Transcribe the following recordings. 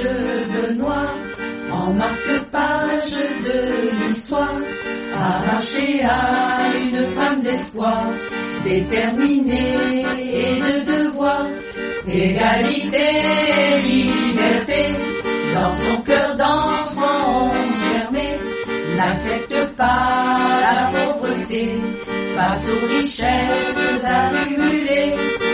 cheveux noirs en marque-page de l'histoire, arrachée à une femme d'espoir, déterminée et de devoir, égalité et liberté, dans son cœur d'enfant germé, n'accepte pas la pauvreté, face aux richesses accumulées.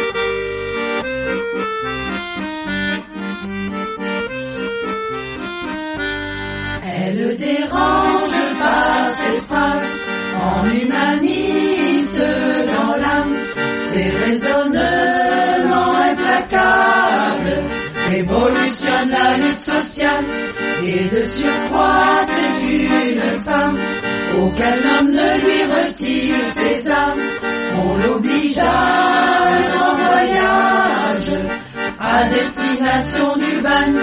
Elle dérange par ses phrases, en humaniste dans l'âme, ses raisonnements implacables révolutionnent la lutte sociale, et de surcroît c'est une femme aucun homme ne lui retire ses armes. On l'oblige à un grand voyage à destination du bagne.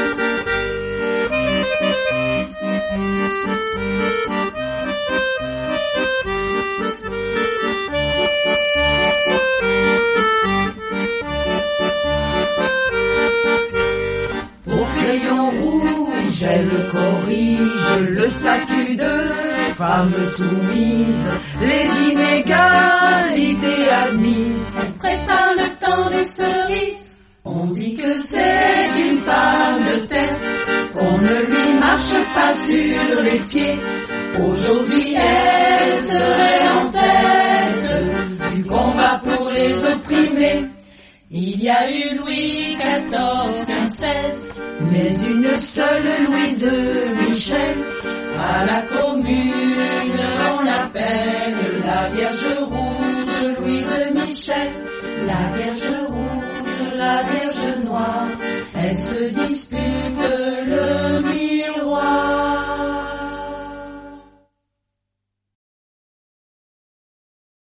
Elle corrige le statut de femme soumise, les inégalités admises. Elle prépare le temps des cerises. On dit que c'est une femme de tête, qu'on ne lui marche pas sur les pieds. Aujourd'hui elle serait en tête du combat pour les opprimés. Il y a eu Louis XIV, XVI, mais une seule Louise Michel. À la Commune, on l'appelle la Vierge Rouge, Louise Michel, la Vierge Rouge.